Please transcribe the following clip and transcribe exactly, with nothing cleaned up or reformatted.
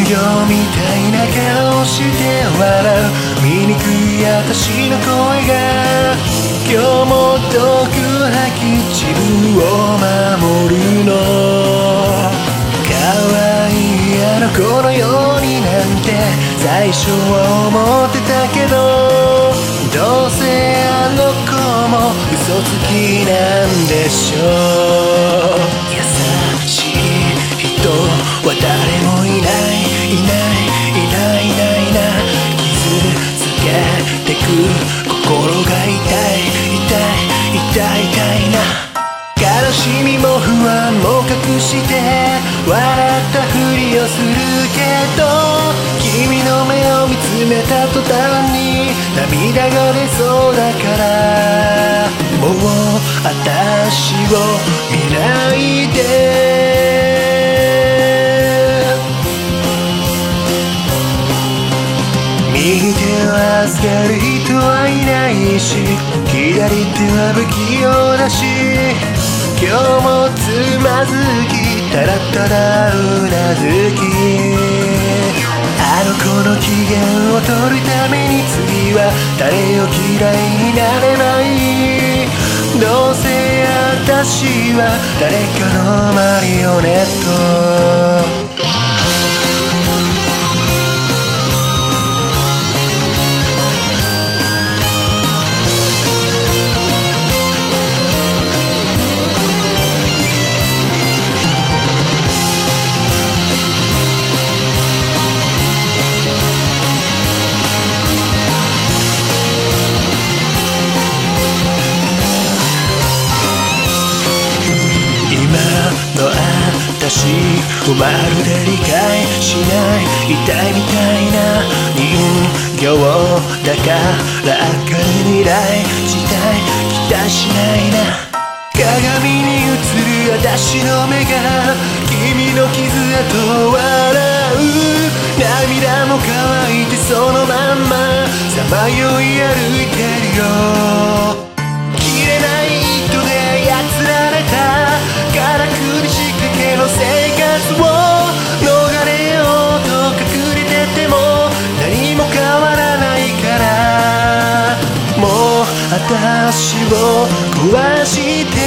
魚みたいな顔して笑う醜い私の声が今日も毒吐き自分を守るの。可愛いあの子のようになんて最初は思ってたけど、どうせあの子も嘘つきなんでしょう。優しい人は誰もいないいないいないいないな。傷つけてく心が痛い痛い痛い痛いな。悲しみも不安も隠して笑ったふりをするけど、君の目を見つめた途端に涙が出そうだから、もう私を見ないで。右手を預かる人はいないし、左手は不器用だし、今日もつまずきたらたらうなずき、あの子の機嫌を取るために次は誰を嫌いになればいい。どうせ私は誰かのマリオネット。私をまるで理解しない痛いみたいな人形だから明るい未来自体期待しないな。鏡に映る私の目が君の傷跡を笑う。涙も乾いてそのまんまさまよい歩いてるよ。切れない糸で操られたから苦しいの生活を逃れようと隠れてても何も変わらないから、もう私を壊して